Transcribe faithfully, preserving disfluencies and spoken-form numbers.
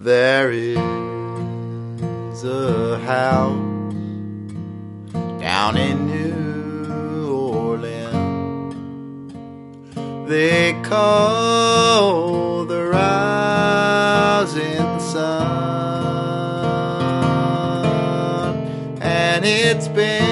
There is a house down in New Orleans they call the rising sun, and it's been